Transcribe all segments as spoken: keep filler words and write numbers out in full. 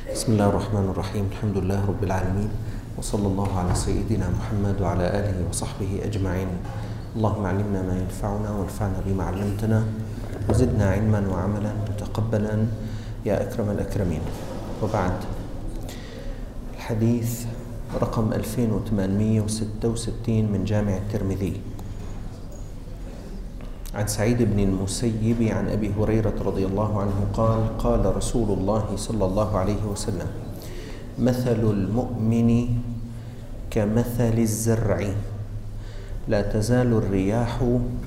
بسم الله الرحمن الرحيم. الحمد لله رب العالمين، وصلى الله على سيدنا محمد وعلى آله وصحبه أجمعين. اللهم علمنا ما ينفعنا وانفعنا بما علمتنا وزدنا علما وعملا متقبلا يا أكرم الأكرمين. وبعد، الحديث رقم ألفين وثمانمئة وستة وستين من جامع الترمذي عن سعيد بن المسيب عن أبي هريرة رضي الله عنه قال: قال رسول الله صلى الله عليه وسلم: مثل المؤمن كمثل الزرع لا تزال الرياح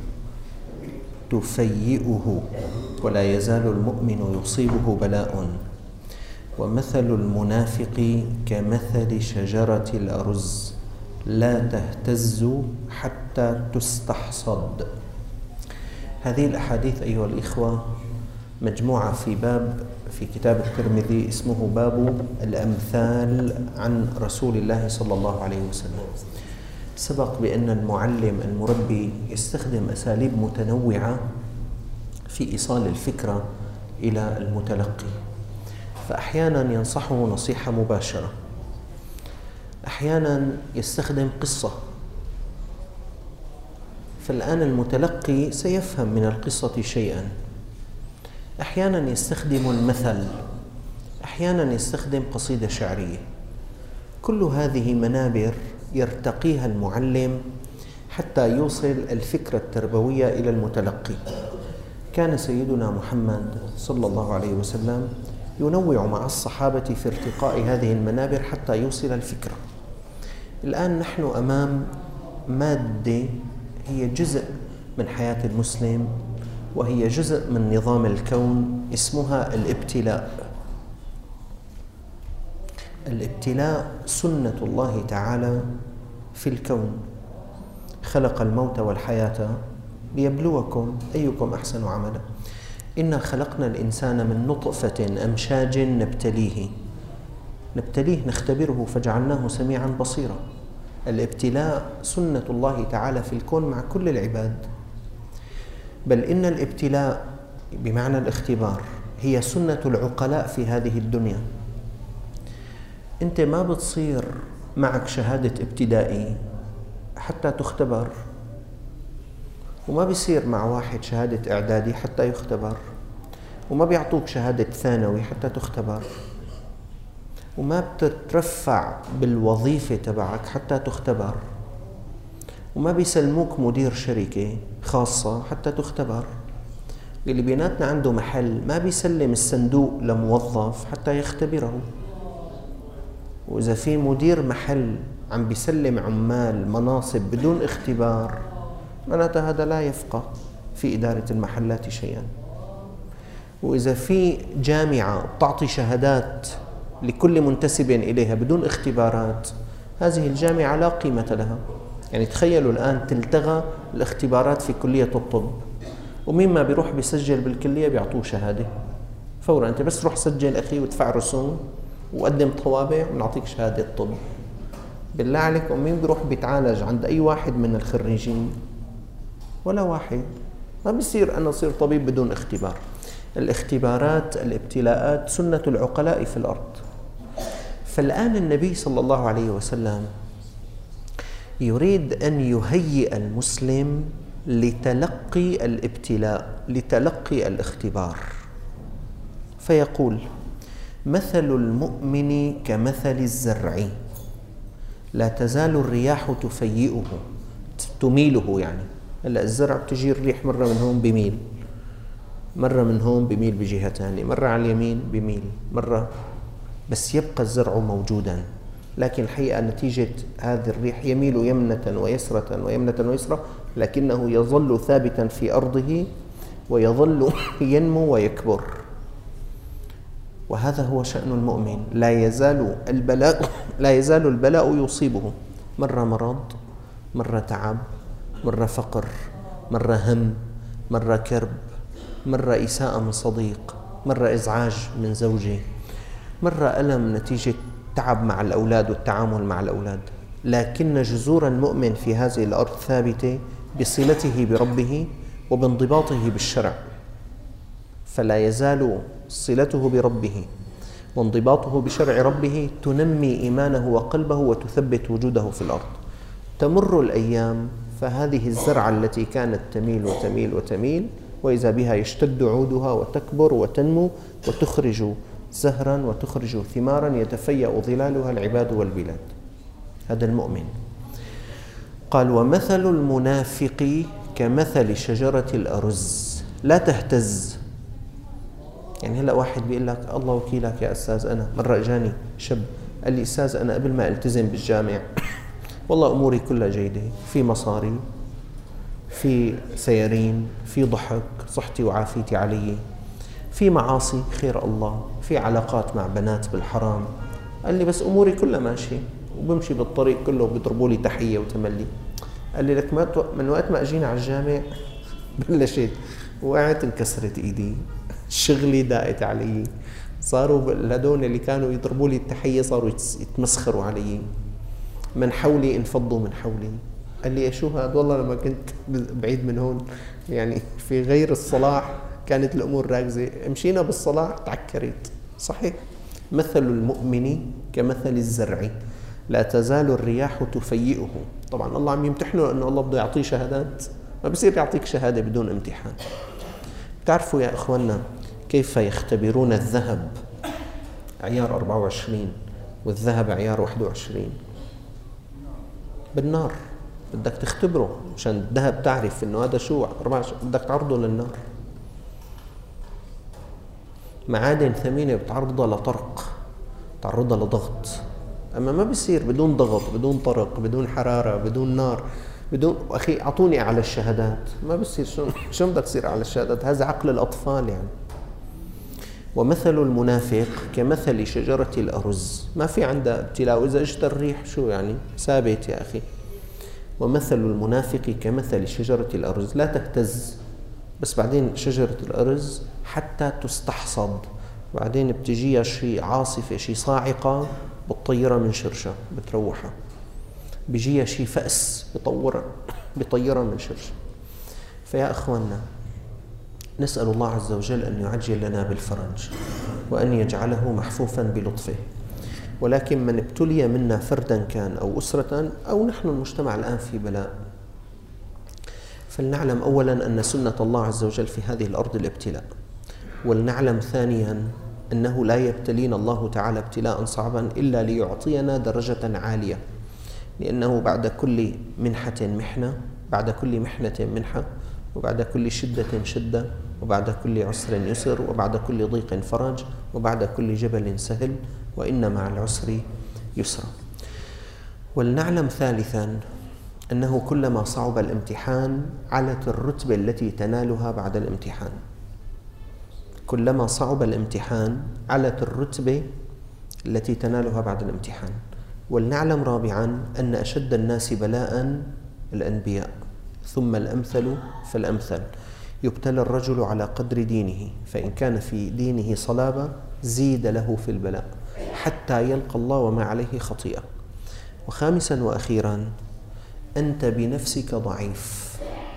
تفيئه ولا يزال المؤمن يصيبه بلاء، ومثل المنافق كمثل شجرة الأرز لا تهتز حتى تستحصد. هذه الأحاديث أيها الإخوة مجموعة في باب في كتاب الترمذي اسمه باب الأمثال عن رسول الله صلى الله عليه وسلم. سبق بأن المعلم المربي يستخدم أساليب متنوعة في إيصال الفكرة إلى المتلقي، فأحيانا ينصحه نصيحة مباشرة، أحيانا يستخدم قصة، فالآن المتلقي سيفهم من القصة شيئا. أحيانا يستخدم المثل، أحيانا يستخدم قصيدة شعرية. كل هذه منابر يرتقيها المعلم حتى يوصل الفكرة التربوية إلى المتلقي. كان سيدنا محمد صلى الله عليه وسلم ينوع مع الصحابة في ارتقاء هذه المنابر حتى يوصل الفكرة. الآن نحن أمام مادة هي جزء من حياة المسلم، وهي جزء من نظام الكون، اسمها الابتلاء. الابتلاء سنة الله تعالى في الكون، خلق الموت والحياة ليبلوكم أيكم أحسن عملا. إنا خلقنا الإنسان من نطفة أمشاج نبتليه نبتليه نختبره فجعلناه سميعا بصيرا. الابتلاء سنة الله تعالى في الكون مع كل العباد، بل إن الابتلاء بمعنى الاختبار هي سنة العقلاء في هذه الدنيا. أنت ما بتصير معك شهادة ابتدائي حتى تختبر، وما بيصير مع واحد شهادة إعدادي حتى يختبر، وما بيعطوك شهادة ثانوي حتى تختبر، وما بتترفع بالوظيفة تبعك حتى تختبر، وما بيسلموك مدير شركة خاصة حتى تختبر. اللي بيناتنا عنده محل ما بيسلم الصندوق لموظف حتى يختبره. وإذا في مدير محل عم بيسلم عمال مناصب بدون اختبار، معناتها هذا لا يفقه في إدارة المحلات شيئا. وإذا في جامعة بتعطي شهادات لكل منتسب إليها بدون اختبارات، هذه الجامعة لا قيمة لها. يعني تخيلوا الآن تلتغى الاختبارات في كلية الطب، ومين ما بيروح بيسجل بالكلية بيعطوه شهادة فورا. أنت بس روح سجل أخي وادفع رسوم وقدم طوابع ونعطيك شهادة طب. بالله عليك، ومين بيروح بيتعالج عند أي واحد من الخريجين؟ ولا واحد. ما بيصير أنا أصير طبيب بدون اختبار. الاختبارات، الابتلاءات سنة العقلاء في الأرض. فالآن النبي صلى الله عليه وسلم يريد أن يهيئ المسلم لتلقي الابتلاء، لتلقي الاختبار، فيقول: مثل المؤمن كمثل الزرع لا تزال الرياح تفيئه، تميله. يعني هلا الزرع بتجي الريح مرة من هون بميل، مرة من هون بميل بجهة ثانية، مرة على اليمين بميل، مرة، بس يبقى الزرع موجودا. لكن الحقيقة نتيجة هذه الريح يميل يمنة ويسرة ويمنة ويسرة، لكنه يظل ثابتا في أرضه ويظل ينمو ويكبر. وهذا هو شأن المؤمن. لا يزال البلاء لا يزال البلاء يصيبه، مرة مرض، مرة تعب، مرة فقر، مرة هم، مرة كرب، مرة إساءة من صديق، مرة إزعاج من زوجه، مرة ألم نتيجة تعب مع الأولاد والتعامل مع الأولاد. لكن جذور المؤمن في هذه الأرض ثابتة بصلته بربه وبانضباطه بالشرع، فلا يزال صلته بربه وانضباطه بشرع ربه تنمي إيمانه وقلبه وتثبت وجوده في الأرض. تمر الأيام فهذه الزرعة التي كانت تميل وتميل وتميل وإذا بها يشتد عودها وتكبر وتنمو وتخرج زهرا وتخرج ثمارا يتفيأ ظلالها العباد والبلاد. هذا المؤمن. قال ومثل المنافق كمثل شجرة الأرز لا تهتز. يعني هلأ واحد بيقول لك الله وكيلك يا أستاذ، أنا مرة إجاني شاب قال لي أستاذ أنا قبل ما ألتزم بالجامع والله أموري كلها جيدة، في مصاري، في سيارين، في ضحك، صحتي وعافيتي علي، في معاصي خير الله، في علاقات مع بنات بالحرام. قال لي بس أموري كلها ماشية وبمشي بالطريق كله وبيضربوا لي تحية وتملي. قال لي لك من وقت ما أجينا على الجامع بلشت وقعت انكسرت إيدي، شغلي ضاقت علي، صاروا هذول اللي كانوا يضربوا لي التحية صاروا يتمسخروا علي، من حولي انفضوا من حولي. قال لي شو هذا؟ والله لما كنت بعيد من هون يعني في غير الصلاح كانت الأمور راكزة، مشينا بالصلاح تعكرت. صحيح. مثل المؤمن كمثل الزرع لا تزال الرياح تفيئه. طبعا الله عم يمتحنه لأنه الله بده يعطيه شهادات، ما بصير يعطيك شهادة بدون امتحان. بتعرفوا يا أخوانا كيف يختبرون الذهب عيار أربعة وعشرين والذهب عيار واحد وعشرين؟ بالنار. بدك تختبره مشان الذهب تعرف انه هذا شو بدك تعرضه للنار. معادن ثمينة بتعرضها لطرق، تعرضها لضغط، اما ما بيصير بدون ضغط، بدون طرق، بدون حرارة، بدون نار، بدون اخي اعطوني على الشهادات. ما بيصير. شو شو بدك تصير على الشهادات؟ هذا عقل الاطفال يعني. ومثل المنافق كمثل شجرة الأرز ما في عندها ابتلاء، وإذا اجت الريح شو يعني ثابت يا أخي. ومثل المنافق كمثل شجرة الأرز لا تهتز، بس بعدين شجرة الأرز حتى تستحصد، بعدين بتجيها شيء عاصفة شيء صاعقة بتطيرها من شرشة بتروحها، بيجيها شيء فأس بطورها بطيرها من شرشة. فيا أخواننا نسأل الله عز وجل أن يعجل لنا بالفرج وأن يجعله محفوفا بلطفه. ولكن من ابتلي منا فردا كان أو أسرة أو نحن المجتمع الآن في بلاء، فلنعلم أولا أن سنة الله عز وجل في هذه الأرض الابتلاء، ولنعلم ثانيا أنه لا يبتلينا الله تعالى ابتلاء صعبا إلا ليعطينا درجة عالية، لأنه بعد كل منحة محنة، بعد كل محنة منحة، وبعد كل شدة شدة، وبعد كل عسر يسر، وبعد كل ضيق فرج، وبعد كل جبل سهل، وإن مع العسر يسرا. ولنعلم ثالثا أنه كلما صعب الامتحان علت الرتبة التي تنالها بعد الامتحان. كلما صعب الامتحان علت الرتبة التي تنالها بعد الامتحان. ولنعلم رابعا أن أشد الناس بلاء الأنبياء، ثم الأمثل فالأمثل. يبتلى الرجل على قدر دينه، فإن كان في دينه صلابة زيد له في البلاء حتى يلقى الله وما عليه خطيئة. وخامسا وأخيرا أنت بنفسك ضعيف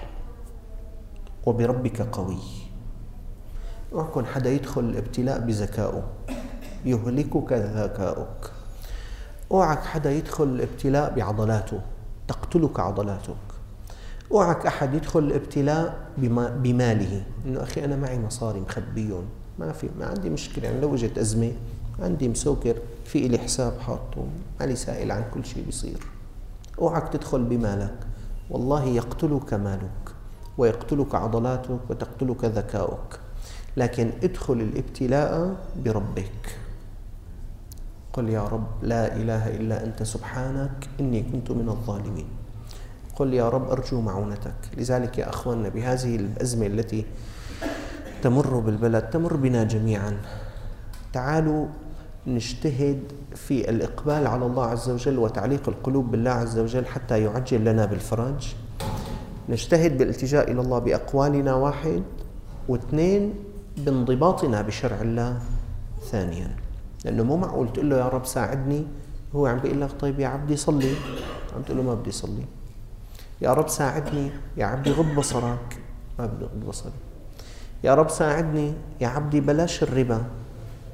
وبربك قوي. اوعكن حدا يدخل الابتلاء بذكائه يهلكك ذكاؤك. اوعك حدا يدخل الابتلاء بعضلاته تقتلك عضلاتك. اوعك أحد يدخل الابتلاء بماله، إنه أخي أنا معي مصاري مخبيون، ما في ما عندي مشكلة، يعني لو وجدت أزمة عندي مسوكر في إلي حساب حاطه مالي سائل عن كل شيء بيصير. اوعك تدخل بمالك، والله يقتلك مالك ويقتلك عضلاتك وتقتلك ذكاؤك. لكن ادخل الابتلاء بربك. قل يا رب لا إله إلا أنت سبحانك إني كنت من الظالمين. قل يا رب أرجو معونتك. لذلك يا أخواننا بهذه الأزمة التي تمر بالبلد تمر بنا جميعا، تعالوا نجتهد في الإقبال على الله عز وجل وتعليق القلوب بالله عز وجل حتى يعجل لنا بالفرج. نجتهد بالالتجاء إلى الله بأقوالنا واحد، واثنين بانضباطنا بشرع الله ثانيا. لأنه مو معقول تقول له يا رب ساعدني هو عم بيقول لك طيب يا عبدي صلي، عم تقول له ما بدي صلي. يا رب ساعدني يا عبدي غض بصرك، ما بدي غض بصري. يا رب ساعدني يا عبدي بلاش الربا،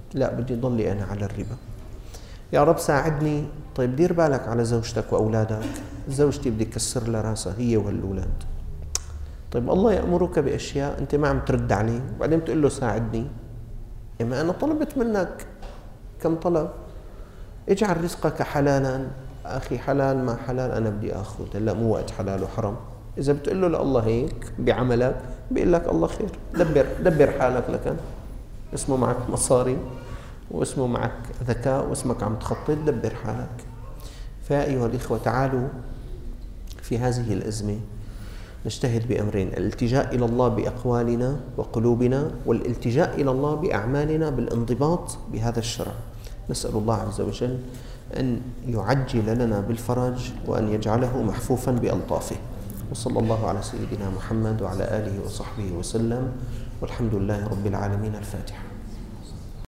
لا بدي ضلي أنا على الربا. يا رب ساعدني. طيب دير بالك على زوجتك وأولادك، زوجتي بدي كسر لها راسها هي والأولاد. طيب الله يأمرك بأشياء أنت ما عم ترد عليه، وبعدين بتقول له ساعدني. إما أنا طلبت منك كم طلب، اجعل رزقك حلالا. أخي حلال ما حلال أنا بدي أخذ، هلا مو وقت حلال وحرام. إذا بتقول له لله هيك بعملك بيقول لك الله خير، دبر دبر حالك لكن اسمه معك مصاري واسمه معك ذكاء واسمك عم تخطط، دبر حالك. فيا أيها الإخوة تعالوا في هذه الأزمة نجتهد بأمرين: الالتجاء إلى الله بأقوالنا وقلوبنا، والالتجاء إلى الله بأعمالنا بالانضباط بهذا الشرع. نسأل الله عز وجل أن يعجل لنا بالفرج وأن يجعله محفوفا بألطافه. وصلى الله على سيدنا محمد وعلى آله وصحبه وسلم، والحمد لله رب العالمين. الفاتحة.